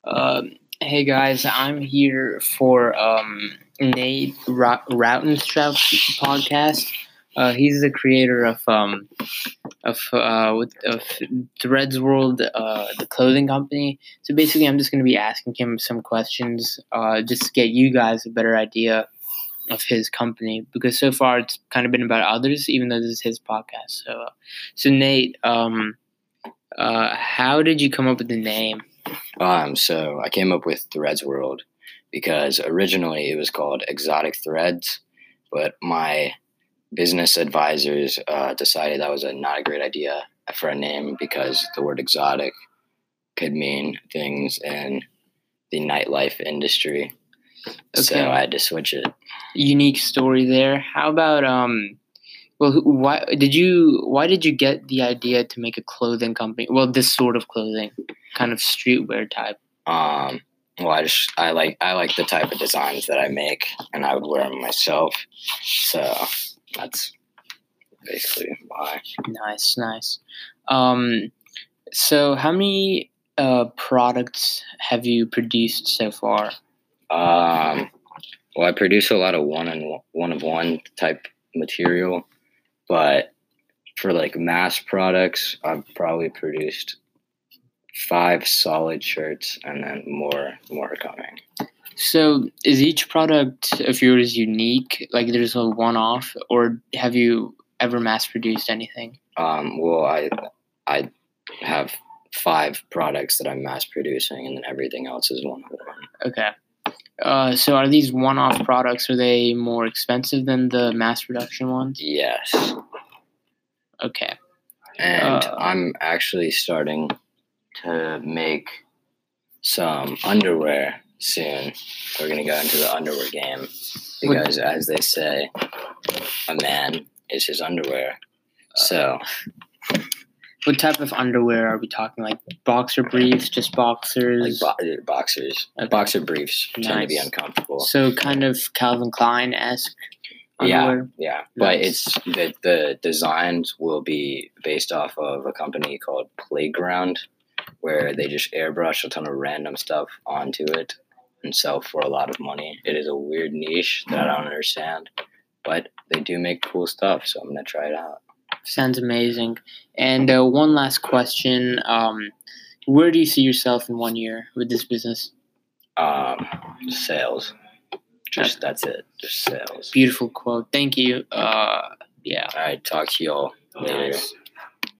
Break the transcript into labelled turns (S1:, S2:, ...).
S1: Hey guys, I'm here for Nate Rautenstraub's podcast. He's the creator of Threads World, the clothing company. So basically, I'm just going to be asking him some questions, just to get you guys a better idea of his company, because so far it's kind of been about others, even though this is his podcast. So Nate, how did you come up with the name?
S2: So I came up with Threads World because originally it was called Exotic Threads, but my business advisors decided that was not a great idea for a name because the word exotic could mean things in the nightlife industry.
S1: Okay.
S2: So I had to switch it.
S1: Unique story there. How about why did you get the idea to make a clothing company? Well, this sort of clothing, kind of streetwear type.
S2: Well, I like the type of designs that I make, and I would wear them myself. So that's basically why.
S1: Nice. So how many products have you produced so far?
S2: Well, I produce a lot of one of one type material, but for like mass products, I've probably produced 5 solid shirts, and then more are coming.
S1: So is each product of yours unique? Like there's a one-off, or have you ever mass-produced anything?
S2: Well, I have 5 products that I'm mass producing, and then everything else is one of one.
S1: Okay. So are these one-off products, are they more expensive than the mass production ones?
S2: Yes.
S1: Okay.
S2: And I'm actually starting to make some underwear soon. We're going to go into the underwear game because, as they say, a man is his underwear. So,
S1: what type of underwear are we talking? Like boxer briefs, just boxers?
S2: Like boxers. Okay. Boxer briefs tend to be uncomfortable.
S1: So kind of Calvin Klein-esque underwear?
S2: Yeah. Nice. But the designs will be based off of a company called Playground, where they just airbrush a ton of random stuff onto it and sell for a lot of money. It is a weird niche that I don't understand, but they do make cool stuff, so I'm going to try it out.
S1: Sounds amazing. And one last question. Where do you see yourself in 1 year with this business?
S2: Sales. That's it. Just sales.
S1: Beautiful quote. Thank you. Yeah.
S2: All right. Talk to y'all later.
S1: Nice.